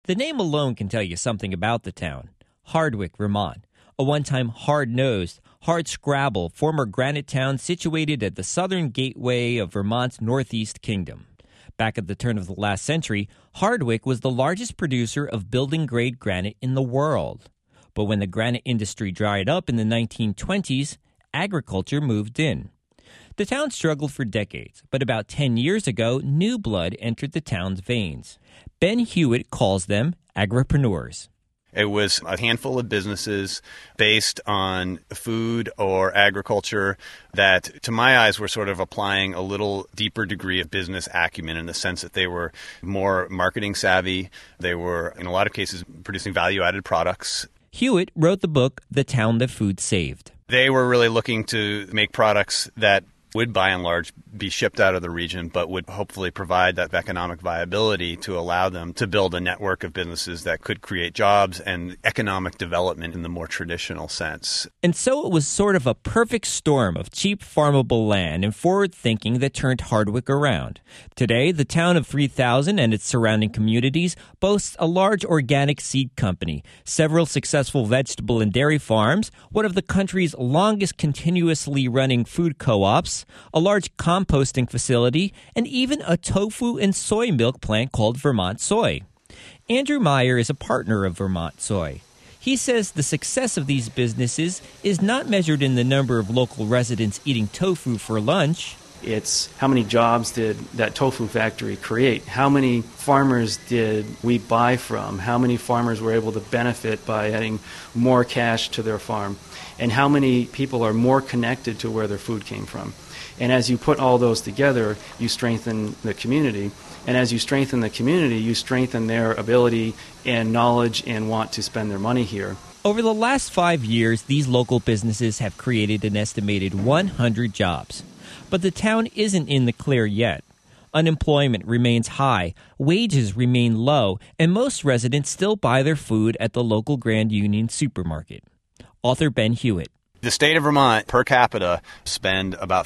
The name alone can tell you something about the town. Hardwick, Vermont, a one-time hard-nosed, hard-scrabble former granite town situated at the southern gateway of Vermont's northeast kingdom. Back at the turn of the last century, Hardwick was the largest producer of building-grade granite in the world. But when the granite industry dried up in the 1920s, agriculture moved in. The town struggled for decades, but about 10 years ago, new blood entered the town's veins. Ben Hewitt calls them agripreneurs. It was a handful of businesses based on food or agriculture that, to my eyes, were sort of applying a little deeper degree of business acumen in the sense that they were more marketing savvy. They were, in a lot of cases, producing value-added products. Hewitt wrote the book, The Town That Food Saved. They were really looking to make products that would, by and large, be shipped out of the region, but would hopefully provide that economic viability to allow them to build a network of businesses that could create jobs and economic development in the more traditional sense. And so it was sort of a perfect storm of cheap farmable land and forward thinking that turned Hardwick around. Today, the town of 3,000 and its surrounding communities boasts a large organic seed company, several successful vegetable and dairy farms, one of the country's longest continuously running food co-ops, a large composting facility, and even a tofu and soy milk plant called Vermont Soy. Andrew Meyer is a partner of Vermont Soy. He says the success of these businesses is not measured in the number of local residents eating tofu for lunch. It's how many jobs did that tofu factory create? How many farmers did we buy from? How many farmers were able to benefit by adding more cash to their farm? And how many people are more connected to where their food came from? And as you put all those together, you strengthen the community. And as you strengthen the community, you strengthen their ability and knowledge and want to spend their money here. Over the last 5 years, these local businesses have created an estimated 100 jobs. But the town isn't in the clear yet. Unemployment remains high, wages remain low, and most residents still buy their food at the local Grand Union supermarket. Author Ben Hewitt. The state of Vermont, per capita, spend about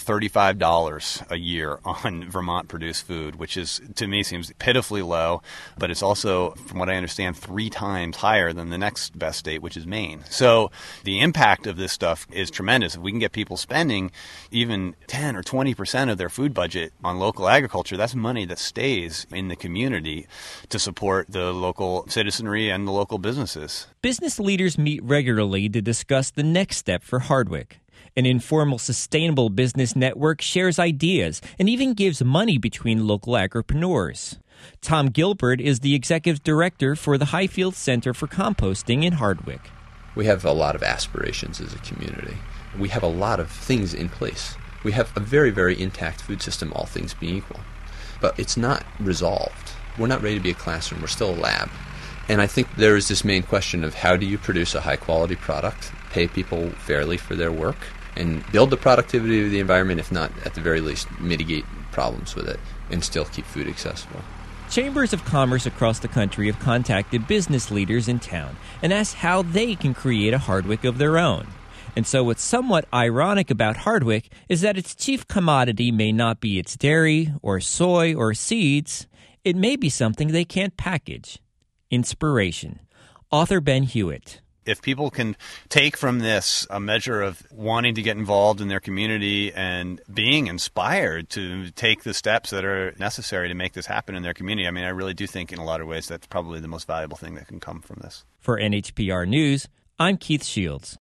$35 a year on Vermont-produced food, which is, to me, seems pitifully low, but it's also, from what I understand, 3 times higher than the next best state, which is Maine. So the impact of this stuff is tremendous. If we can get people spending even 10 or 20% of their food budget on local agriculture, that's money that stays in the community to support the local citizenry and the local businesses. Business leaders meet regularly to discuss the next step for Hardwick. An informal, sustainable business network shares ideas and even gives money between local agripreneurs. Tom Gilbert is the executive director for the Highfield Center for Composting in Hardwick. We have a lot of aspirations as a community. We have a lot of things in place. We have a very, very intact food system, all things being equal. But it's not resolved. We're not ready to be a classroom. We're still a lab. And I think there is this main question of how do you produce a high-quality product, pay people fairly for their work, and build the productivity of the environment, if not, at the very least, mitigate problems with it, and still keep food accessible. Chambers of commerce across the country have contacted business leaders in town and asked how they can create a Hardwick of their own. And so what's somewhat ironic about Hardwick is that its chief commodity may not be its dairy or soy or seeds. It may be something they can't package. Inspiration. Author Ben Hewitt. If people can take from this a measure of wanting to get involved in their community and being inspired to take the steps that are necessary to make this happen in their community, I mean, I really do think in a lot of ways that's probably the most valuable thing that can come from this. For NHPR News, I'm Keith Shields.